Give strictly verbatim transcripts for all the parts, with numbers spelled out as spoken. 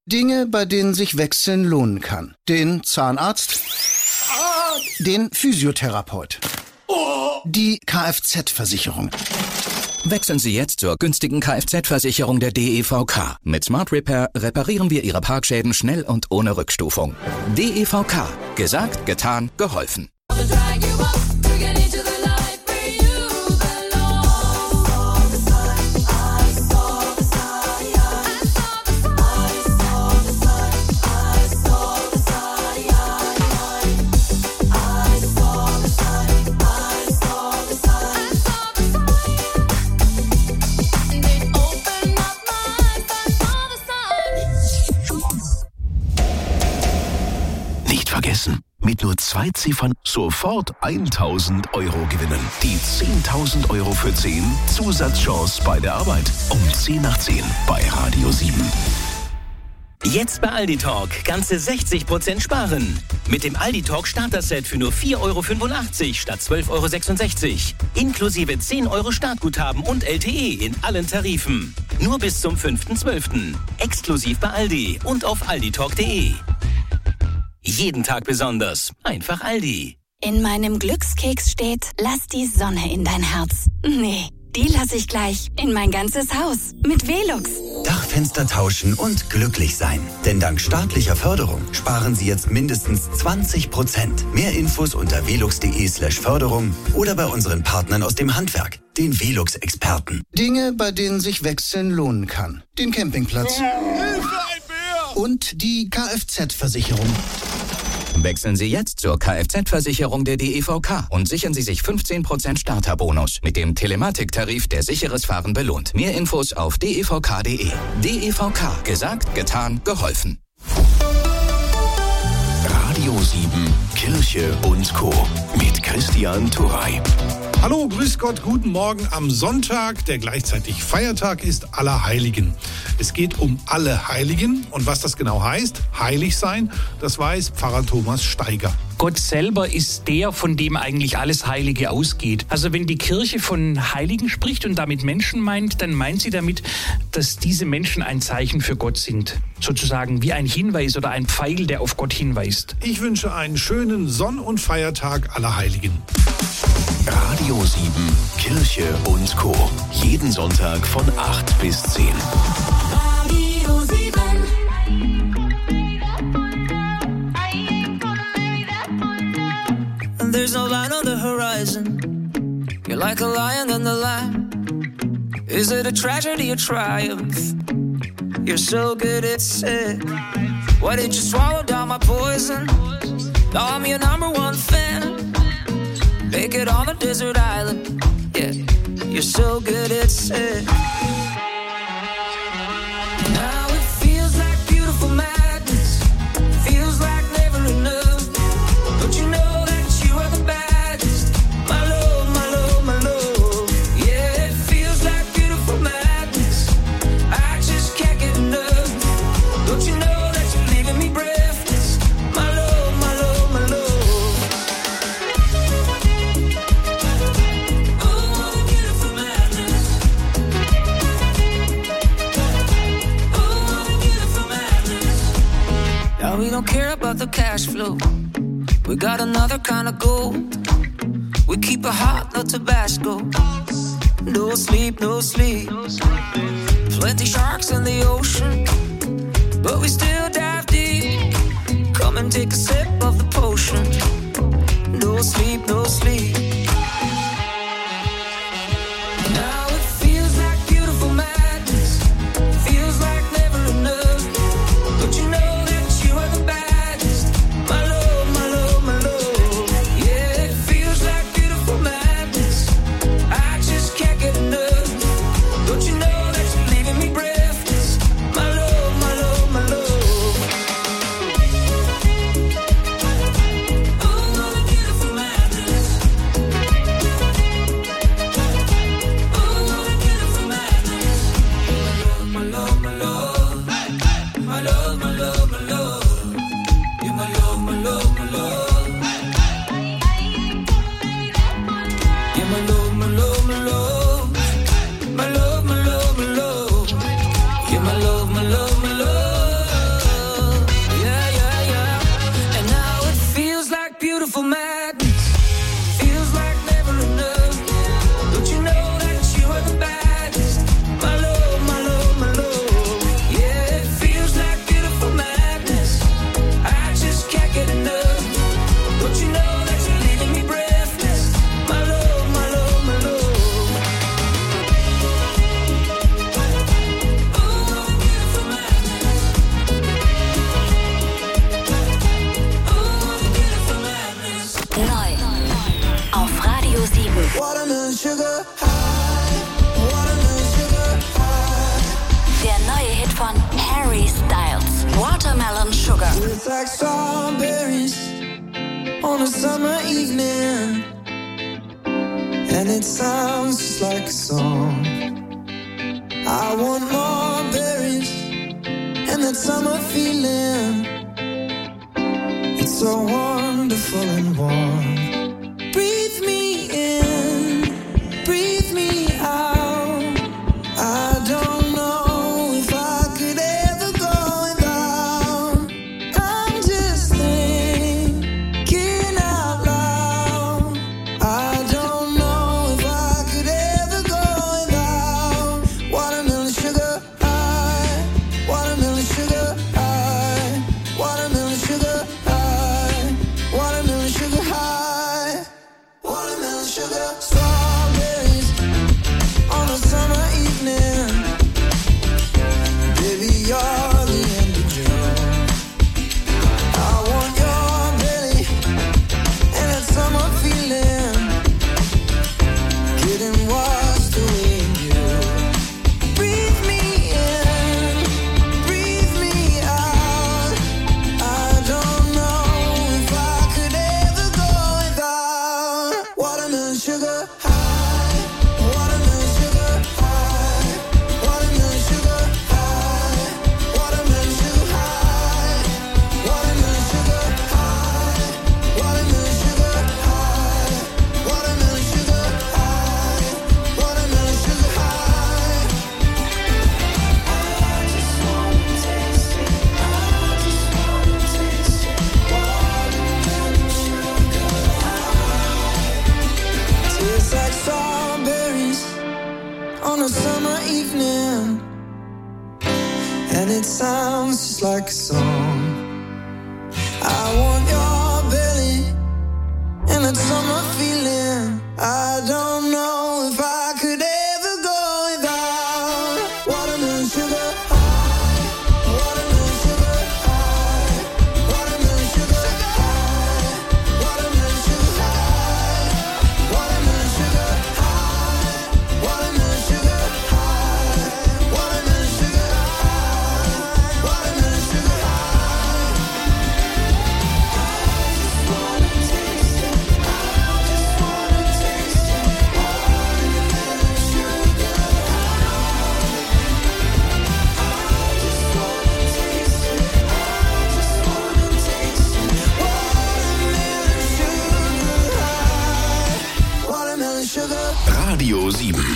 Dinge, bei denen sich Wechseln lohnen kann. Den Zahnarzt, den Physiotherapeut, die Kfz-Versicherung. Wechseln Sie jetzt zur günstigen Kfz-Versicherung der D E V K. Mit Smart Repair reparieren wir Ihre Parkschäden schnell und ohne Rückstufung. D E V K. Gesagt, getan, geholfen. Vergessen. Mit nur zwei Ziffern sofort tausend Euro gewinnen. Die zehntausend Euro für zehn Zusatzchance bei der Arbeit. Um zehn nach zehn bei Radio sieben. Jetzt bei Aldi Talk ganze sechzig Prozent sparen. Mit dem Aldi Talk Starter-Set für nur vier Euro fünfundachtzig statt zwölf Euro sechsundsechzig. Inklusive zehn Euro Startguthaben und L T E in allen Tarifen. Nur bis zum fünften zwölften. Exklusiv bei Aldi und auf alditalk punkt de. Jeden Tag besonders. Einfach Aldi. In meinem Glückskeks steht, lass die Sonne in dein Herz. Nee, die lasse ich gleich in mein ganzes Haus. Mit Velux. Dachfenster tauschen und glücklich sein. Denn dank staatlicher Förderung sparen Sie jetzt mindestens zwanzig Prozent. Mehr Infos unter velux.de slash Förderung oder bei unseren Partnern aus dem Handwerk, den Velux-Experten. Dinge, bei denen sich Wechseln lohnen kann. Den Campingplatz und die Kfz-Versicherung. Wechseln Sie jetzt zur Kfz-Versicherung der D E V K und sichern Sie sich fünfzehn Prozent Starterbonus mit dem Telematiktarif, der sicheres Fahren belohnt. Mehr Infos auf d e v k punkt de. D E V K. Gesagt, getan, geholfen. Radio sieben, Kirche und Co. mit Christian Turrey. Hallo, grüß Gott, guten Morgen am Sonntag, der gleichzeitig Feiertag ist, Allerheiligen. Es geht um alle Heiligen und was das genau heißt, heilig sein, das weiß Pfarrer Thomas Steiger. Gott selber ist der, von dem eigentlich alles Heilige ausgeht. Also wenn die Kirche von Heiligen spricht und damit Menschen meint, dann meint sie damit, dass diese Menschen ein Zeichen für Gott sind. Sozusagen wie ein Hinweis oder ein Pfeil, der auf Gott hinweist. Ich wünsche einen schönen Sonn- und Feiertag aller Heiligen. Radio sieben, Kirche und Co. Jeden Sonntag von acht bis zehn. Radio sieben. There's no line on the horizon. You're like a lion in the lamb. Is it a tragedy or triumph? You're so good at it. Why did you swallow down my poison? Now I'm your number one fan. Naked on the desert island. Yeah, you're so good at it. Now it feels like beautiful madness. Feels like never enough. Don't you know? We don't care about the cash flow. We got another kind of gold. We keep it hot, no Tabasco. No sleep, no sleep. Plenty sharks in the ocean, but we still dive deep. Come and take a sip of the potion. No sleep, no sleep. Now it feels like beautiful madness. Feels like never enough. Don't you know? sugar high. Watermelon sugar high. Der neue Hit von Harry Styles, Watermelon Sugar. It's like strawberries on a summer evening, and it sounds just like a song. I want more berries and that summer feeling. It's so wonderful and warm. Breathe me in, breathe me out. I don't know if I could ever go without. I'm just thinking out loud. I don't know if I could ever go without. Watermelon sugar high, watermelon sugar high, watermelon sugar high, watermelon sugar high, watermelon sugar. Strawberries on a summer evening. Baby, you're the end of June. I want your belly and that summer feeling. Getting washed away in you. Breathe me in, breathe me out. I don't know if I could ever go without. Watermelon sugar high, watermelon sugar high, watermelon sugar high, watermelon sugar high, watermelon sugar high, watermelon sugar high, watermelon sugar high, watermelon sugar high. I just wanna taste it. I just wanna taste it. Watermelon sugar high. Tastes like strawberries on a summer evening, and it sounds just like a song. I want your belly and that summer feeling. I don't know if I could ever go without. Watermelon sugar high, watermelon sugar high, watermelon sugar high, watermelon sugar high, watermelon sugar high, watermelon sugar high, watermelon sugar high, watermelon sugar high. I just wanna taste it. I just wanna taste it. Watermelon sugar high. I just wanna taste it. I just wanna taste it. Watermelon sugar high. Watermelon sugar. Radio sieben.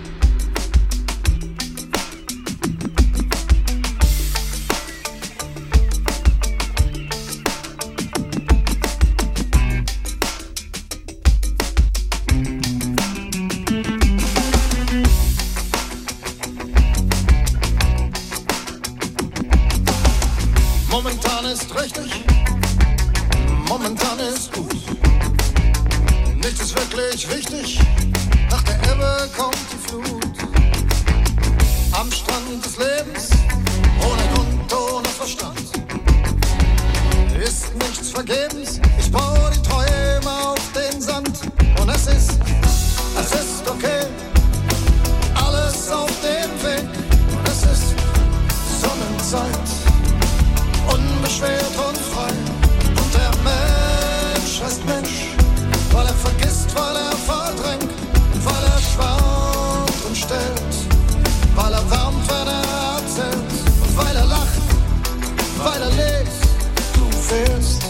Momentan ist richtig, momentan ist gut. Nichts ist wirklich wichtig, nach der Ebbe kommt die Flut. Am Strand des Lebens, ohne Grund, ohne Verstand, ist nichts vergebens. Ich baue die Träume auf den Sand. Und es ist, es ist okay, alles auf dem Weg. Und es ist Sonnenzeit, unbeschwert und frei. Und der Mensch heißt Mensch, weil er vergisst, weil er verdrängt, weil er schwärmt und stellt, weil er wärmt, wenn er erzählt, und weil er lacht, weil er lebt, du fehlst.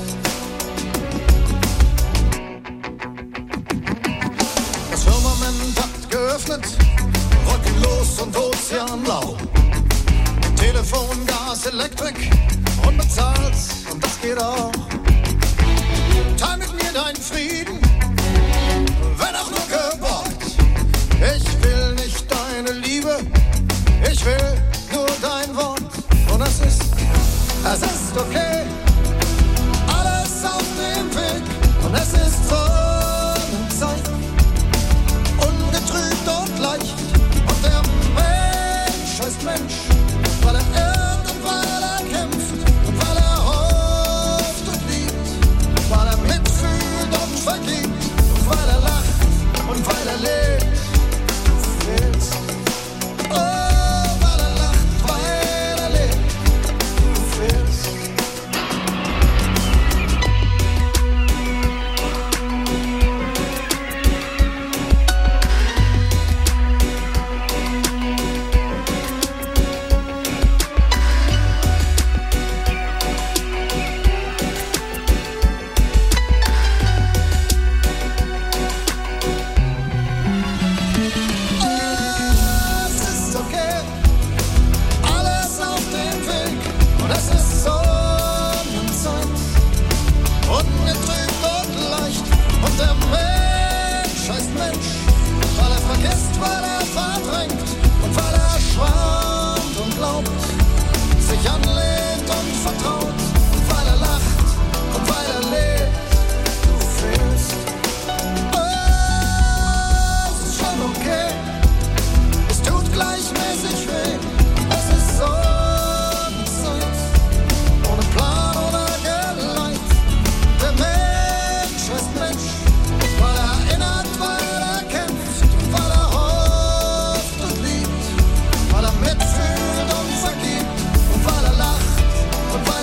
Das Firmament hat geöffnet, wolkenlos und ozeanblau. Telefon, Gas, Elektrik, unbezahlt, und das geht auch. Teil mit mir deinen Frieden, wenn auch nur geborgt. Ich will nicht deine Liebe, ich will nur dein Wort. Und es ist, es ist okay, alles auf dem Weg. Und es ist Sonnenzeit, ungetrübt und leicht. Und der Mensch heißt Mensch, weil er irrt und weil er kämpft und weil er hofft und liebt, weil er mitfühlt und vergibt und weil er lacht und weil er lebt.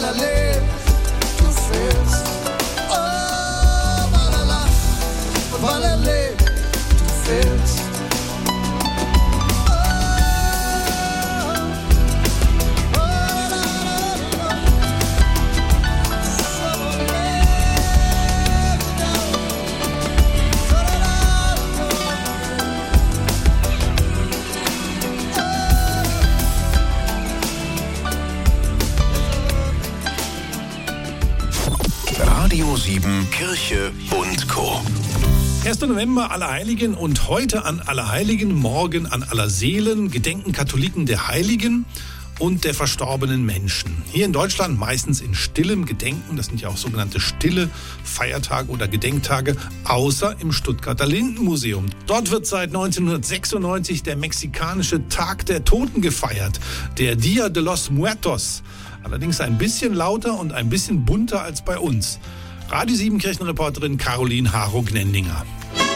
er lebt, du fehlst. Oh, weil er lacht und weil er lebt, du fehlst. Radio sieben, Kirche und Co. erster November, Allerheiligen, und heute an Allerheiligen, morgen an Allerseelen, gedenken Katholiken der Heiligen und der verstorbenen Menschen. Hier in Deutschland meistens in stillem Gedenken, das sind ja auch sogenannte stille Feiertage oder Gedenktage, außer im Stuttgarter Lindenmuseum. Dort wird seit neunzehnhundertsechsundneunzig der mexikanische Tag der Toten gefeiert, der Dia de los Muertos. Allerdings ein bisschen lauter und ein bisschen bunter als bei uns. Radio sieben Kirchenreporterin Caroline Haro-Gnendinger.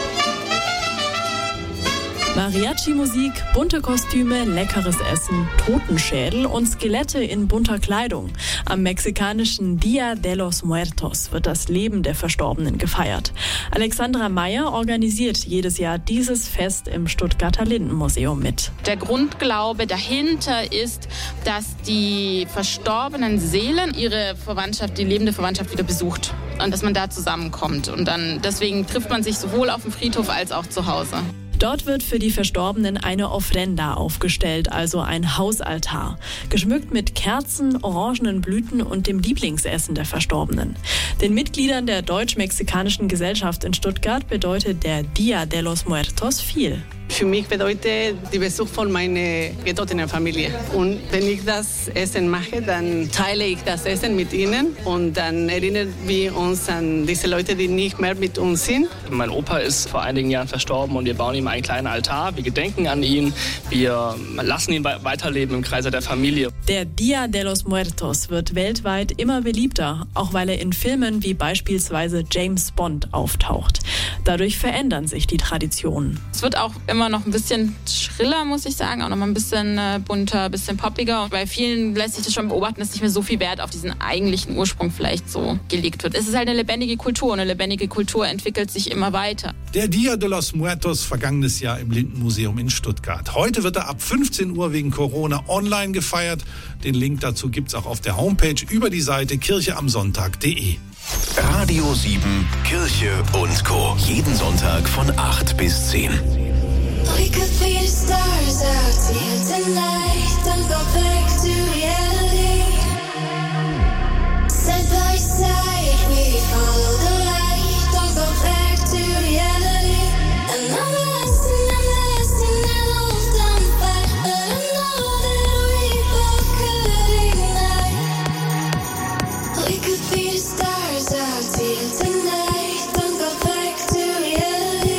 Mariachi-Musik, bunte Kostüme, leckeres Essen, Totenschädel und Skelette in bunter Kleidung. Am mexikanischen Dia de los Muertos wird das Leben der Verstorbenen gefeiert. Alexandra Meyer organisiert jedes Jahr dieses Fest im Stuttgarter Lindenmuseum mit. Der Grundglaube dahinter ist, dass die verstorbenen Seelen ihre Verwandtschaft, die lebende Verwandtschaft wieder besucht und dass man da zusammenkommt. Und dann deswegen trifft man sich sowohl auf dem Friedhof als auch zu Hause. Dort wird für die Verstorbenen eine Ofrenda aufgestellt, also ein Hausaltar, geschmückt mit Kerzen, orangenen Blüten und dem Lieblingsessen der Verstorbenen. Den Mitgliedern der Deutsch-Mexikanischen Gesellschaft in Stuttgart bedeutet der Dia de los Muertos viel. Für mich bedeutet die Besuch von meiner getöteten Familie. Und wenn ich das Essen mache, dann teile ich das Essen mit ihnen und dann erinnern wir uns an diese Leute, die nicht mehr mit uns sind. Mein Opa ist vor einigen Jahren verstorben und wir bauen ihm einen kleinen Altar. Wir gedenken an ihn, wir lassen ihn weiterleben im Kreise der Familie. Der Dia de los Muertos wird weltweit immer beliebter, auch weil er in Filmen wie beispielsweise James Bond auftaucht. Dadurch verändern sich die Traditionen. Es wird auch immer noch ein bisschen schriller, muss ich sagen, auch noch mal ein bisschen äh, bunter, ein bisschen poppiger. Und bei vielen lässt sich das schon beobachten, dass nicht mehr so viel Wert auf diesen eigentlichen Ursprung vielleicht so gelegt wird. Es ist halt eine lebendige Kultur und eine lebendige Kultur entwickelt sich immer weiter. Der Dia de los Muertos, vergangenes Jahr im Lindenmuseum in Stuttgart. Heute wird er ab fünfzehn Uhr wegen Corona online gefeiert. Den Link dazu gibt's auch auf der Homepage über die Seite kircheamsonntag punkt de. Radio sieben, Kirche und Co. Jeden Sonntag von acht bis zehn. We could be the stars out here tonight. Don't go back to reality. Side by side, we follow the light. Don't go back to reality. And I'm lost and I'm lost and I lost on fire. But I know that we both could ignite. We could be the stars out here tonight. Don't go back to reality.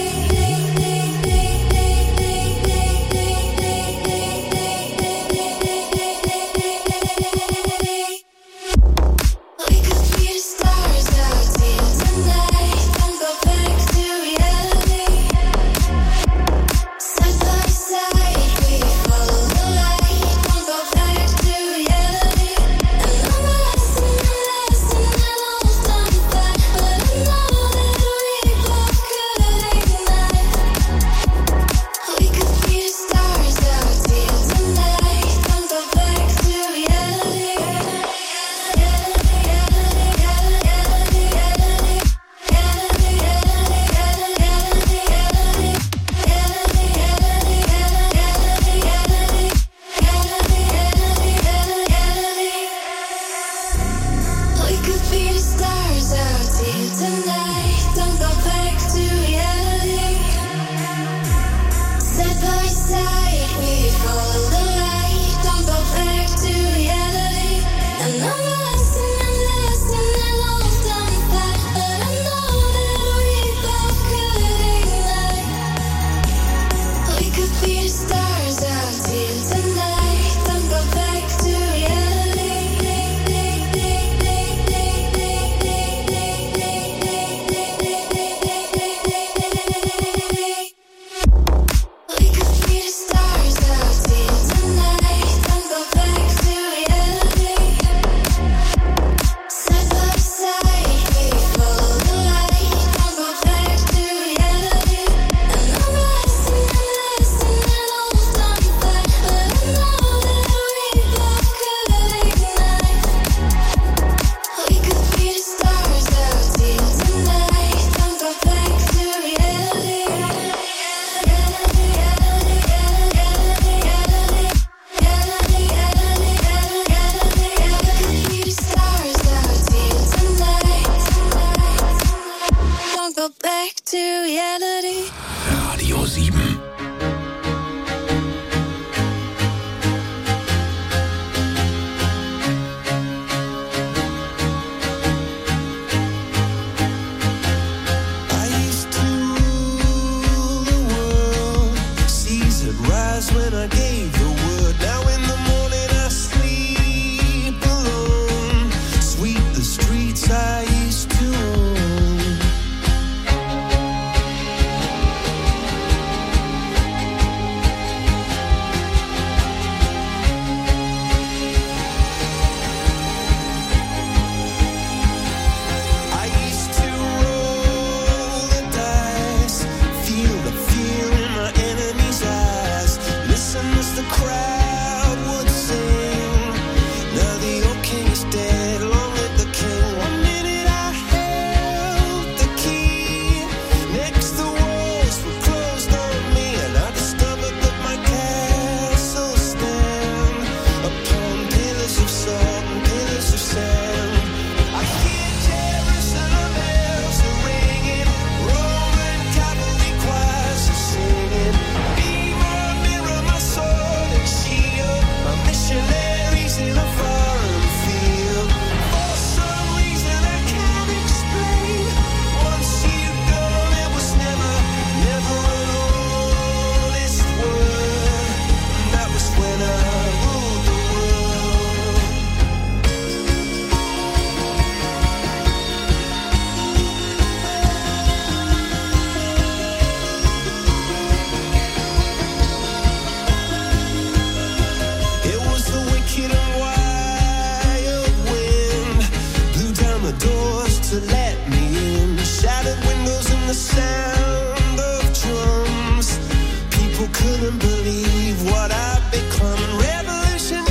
believe what I've become. Revolutionaries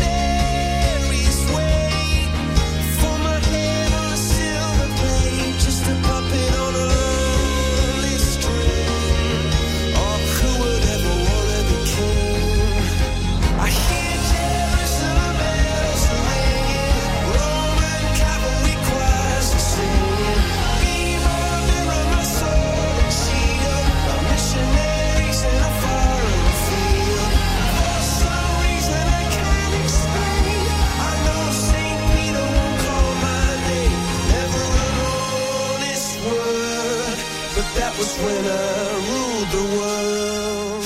wait for my head on a silver plate, just a puppet on a lonely string. Oh, who would ever wanna be king? I hear Jerusalem bells ringing, Roman cavalry choirs singing. Be my mirror, my sword and shield, a missionaries in a foreign field. For some reason I can't explain, I know Saint Peter won't call my name. Never an honest word, but that was when I ruled the world.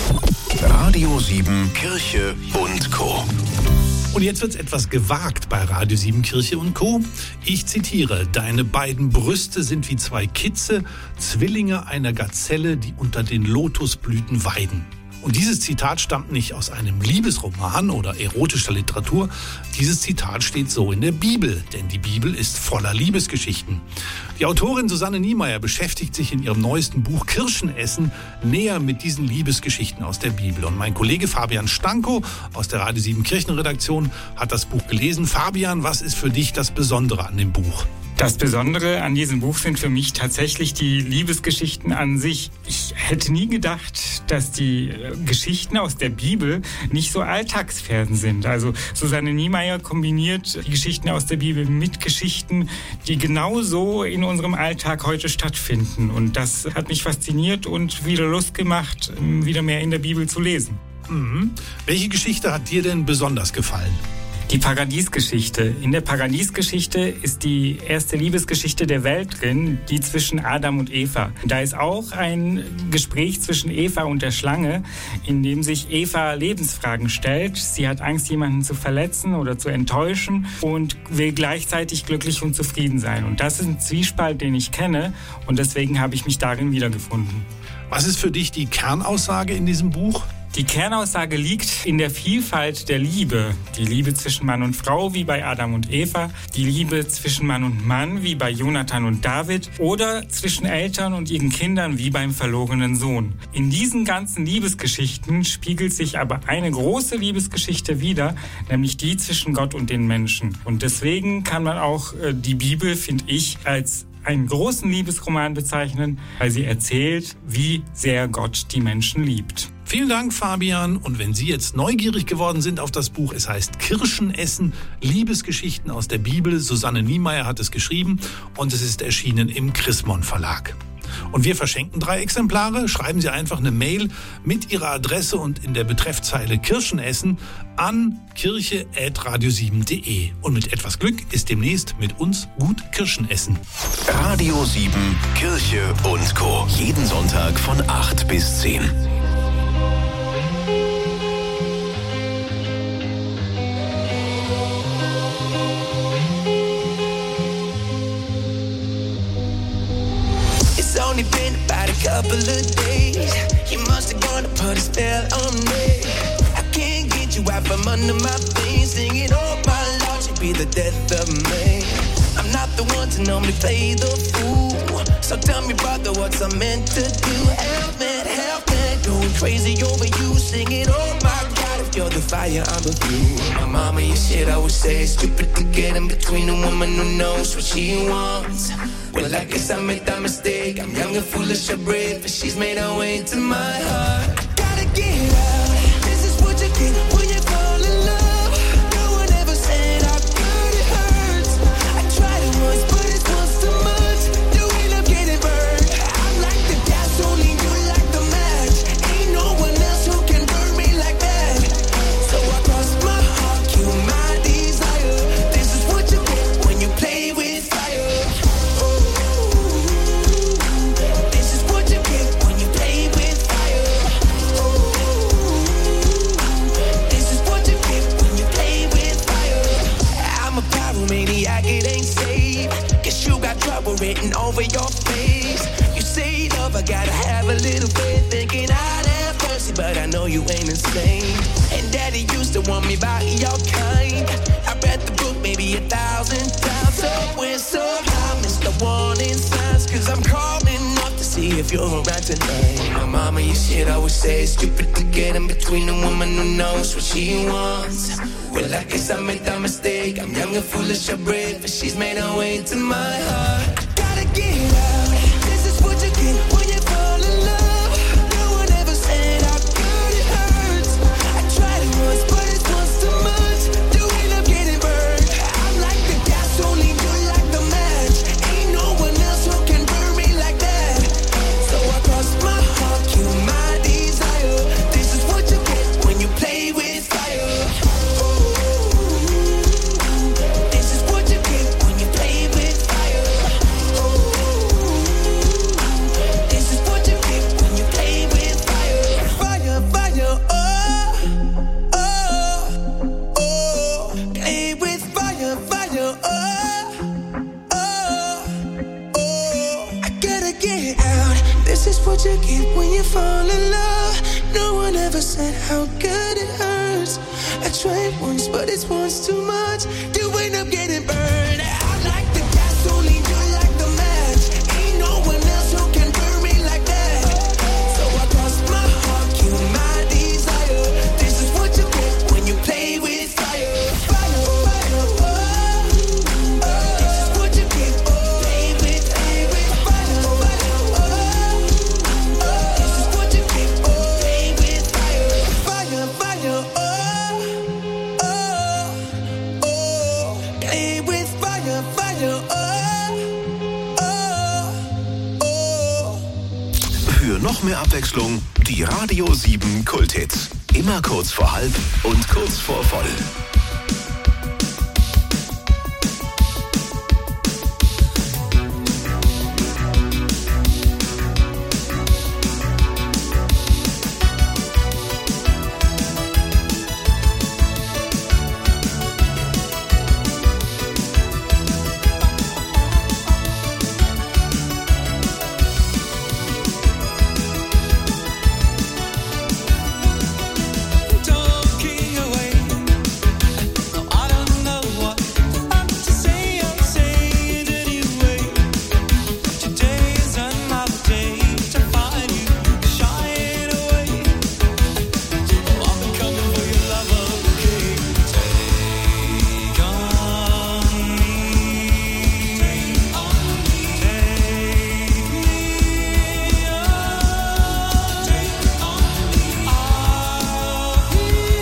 Radio sieben Kirche und Co. Und jetzt wird's etwas gewagt bei Radio sieben Kirche und Co. Ich zitiere: Deine beiden Brüste sind wie zwei Kitze, Zwillinge einer Gazelle, die unter den Lotusblüten weiden. Und dieses Zitat stammt nicht aus einem Liebesroman oder erotischer Literatur. Dieses Zitat steht so in der Bibel, denn die Bibel ist voller Liebesgeschichten. Die Autorin Susanne Niemeyer beschäftigt sich in ihrem neuesten Buch Kirschenessen näher mit diesen Liebesgeschichten aus der Bibel. Und mein Kollege Fabian Stanko aus der Radio sieben Kirchenredaktion hat das Buch gelesen. Fabian, was ist für dich das Besondere an dem Buch? Das Besondere an diesem Buch sind für mich tatsächlich die Liebesgeschichten an sich. Ich hätte nie gedacht, dass die Geschichten aus der Bibel nicht so Alltagsfersen sind. Also Susanne Niemeyer kombiniert die Geschichten aus der Bibel mit Geschichten, die genauso in unserem Alltag heute stattfinden. Und das hat mich fasziniert und wieder Lust gemacht, wieder mehr in der Bibel zu lesen. Mhm. Welche Geschichte hat dir denn besonders gefallen? Die Paradiesgeschichte. In der Paradiesgeschichte ist die erste Liebesgeschichte der Welt drin, die zwischen Adam und Eva. Da ist auch ein Gespräch zwischen Eva und der Schlange, in dem sich Eva Lebensfragen stellt. Sie hat Angst, jemanden zu verletzen oder zu enttäuschen und will gleichzeitig glücklich und zufrieden sein. Und das ist ein Zwiespalt, den ich kenne, und deswegen habe ich mich darin wiedergefunden. Was ist für dich die Kernaussage in diesem Buch? Die Kernaussage liegt in der Vielfalt der Liebe. Die Liebe zwischen Mann und Frau, wie bei Adam und Eva. Die Liebe zwischen Mann und Mann, wie bei Jonathan und David. Oder zwischen Eltern und ihren Kindern, wie beim verlorenen Sohn. In diesen ganzen Liebesgeschichten spiegelt sich aber eine große Liebesgeschichte wider, nämlich die zwischen Gott und den Menschen. Und deswegen kann man auch äh, die Bibel, finde ich, als einen großen Liebesroman bezeichnen, weil sie erzählt, wie sehr Gott die Menschen liebt. Vielen Dank, Fabian. Und wenn Sie jetzt neugierig geworden sind auf das Buch, es heißt Kirschenessen, Liebesgeschichten aus der Bibel. Susanne Niemeyer hat es geschrieben und es ist erschienen im Chrismon Verlag. Und wir verschenken drei Exemplare. Schreiben Sie einfach eine Mail mit Ihrer Adresse und in der Betreffzeile Kirschenessen an kirche at radio sieben punkt de. Und mit etwas Glück ist demnächst mit uns gut Kirschen essen. Radio sieben Kirche und Co. Jeden Sonntag von acht bis zehn. Only been about a couple of days. You must have gone to put a spell on me. I can't get you out from under my feet. Singing, oh my Lord, you be the death of me. I'm not the one to normally play the fool. So tell me, brother, what's I meant to do? Help me, help me, going crazy over you. Singing, oh my God, if you're the fire, I'm the fuel. My mama, you said I would say it's stupid to get in between a woman who knows what she wants. Well, I guess I made that mistake. I'm young and foolish and brave, but she's made her way to my heart. I gotta get out. This is what you get when you fall in love. No one ever said how good it hurts. I tried it once, but it was too much. You end up getting burned. I'm like the gas, only you like the match. Ain't no one else who can burn me like that. So I crossed my heart, kill my desire. This is what you get when you play with fire. Maniac, it ain't safe. Guess you got trouble written over your face. You say love, I gotta have a little faith. Thinking I'd have mercy, but I know you ain't insane. And daddy used to want me by your kind. I read the book maybe a thousand times. So we're so high, miss the warning signs. Cause I'm calm enough to see me if you're around tonight. My mama used to always say it's stupid to get in between a woman who knows what she wants. Well, I guess I made that mistake. I'm young and foolish, I'm brave, but she's made her way to my heart. I gotta get out. This is what you get when you fall in love. No one ever said how good it hurts. I tried it once, but it's once too much. Do end up getting burned. I'm like the gasoline, you like the match. Ain't no one else who can burn me like that. So I cross my heart, kill my desire. This is what you get when you play with fire. This is what you get when you play with fire. This is what you get when you play with fire. Fire, fire, oh, oh, oh. Play with fire, fire, oh, oh, oh. I gotta get out. This is what you get when you fall in love. No one ever said how good it hurts. I tried once, but it's once too much. Do end up getting burned. I like the gasoline, you like the match. Ain't no one else who can burn me like that. So I cross my heart, kill my desire. This is what you get when you play with fire. Fire, fire, oh, oh. This is what you get, oh. Play with, play with fire, fire, oh, oh. This is what you get, oh. Play with fire, fire, fire, oh, oh, oh. Play with fire, fire, oh, oh, oh. Für noch mehr Abwechslung, die Radio sieben Kulthits. Immer kurz vor halb und kurz vor voll. Talking away, I don't know what I'm to say. I'll say it anyway. Today is another day to find you shying away. Oh, I've been coming for your love, okay? Take on me, take on me, take me on, take on me. I'll be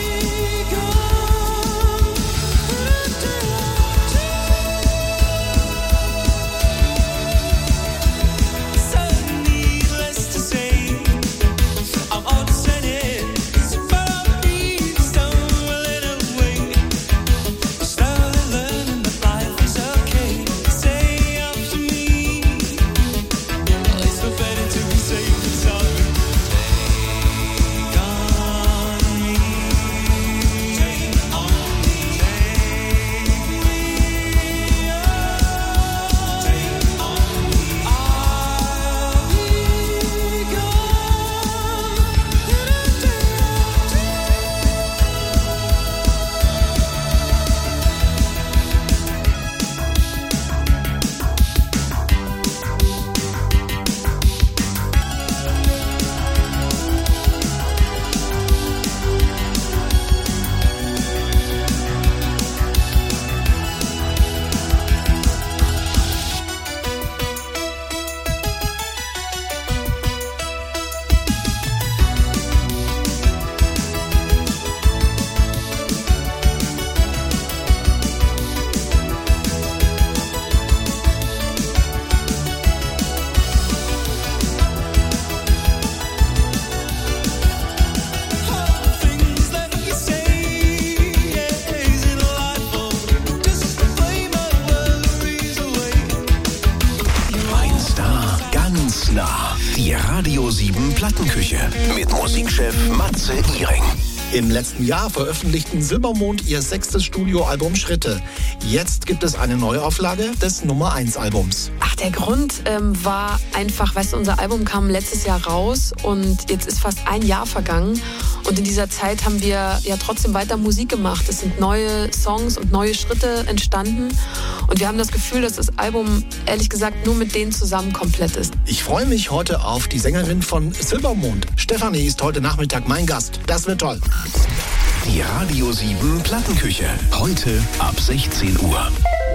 gone. So needless to say, I'm upset it's about me stumbling away. Slowly learning that life is okay. Say up to me, it's no better to be safe than sorry. Take on me, take on me, take me on, take on me. I'll be things that you say, is it delightful? Just play my worries away. Ein Star ganz nah. Die Radio sieben Plattenküche mit Musikchef Matze Iring. Im letzten Jahr veröffentlichten Silbermond ihr sechstes Studioalbum Schritte. Jetzt gibt es eine Neuauflage des Nummer eins Albums. Ach, der Grund ähm, war einfach, weißt du, unser Album kam letztes Jahr raus und jetzt ist fast ein Jahr vergangen Und in dieser Zeit haben wir ja trotzdem weiter Musik gemacht. Es sind neue Songs und neue Schritte entstanden. Und wir haben das Gefühl, dass das Album, ehrlich gesagt, nur mit denen zusammen komplett ist. Ich freue mich heute auf die Sängerin von Silbermond. Stefanie ist heute Nachmittag mein Gast. Das wird toll. Die Radio sieben Plattenküche. Heute ab sechzehn Uhr.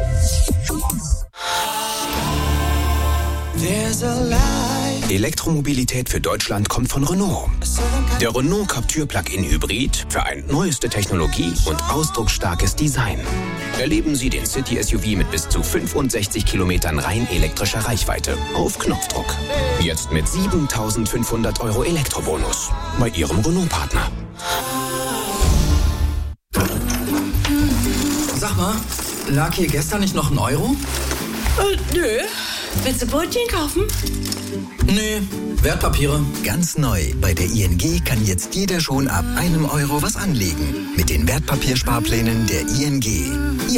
Elektromobilität für Deutschland kommt von Renault. Der Renault Captur Plug-in Hybrid vereint neueste Technologie und ausdrucksstarkes Design. Erleben Sie den City-S U V mit bis zu fünfundsechzig Kilometern rein elektrischer Reichweite auf Knopfdruck. Jetzt mit siebentausendfünfhundert Euro Elektrobonus bei Ihrem Renault-Partner. Sag mal, lag hier gestern nicht noch ein Euro? Äh, nö. Willst du Brötchen kaufen? Nee, Wertpapiere. Ganz neu. Bei der I N G kann jetzt jeder schon ab einem Euro was anlegen. Mit den Wertpapiersparplänen der I N G.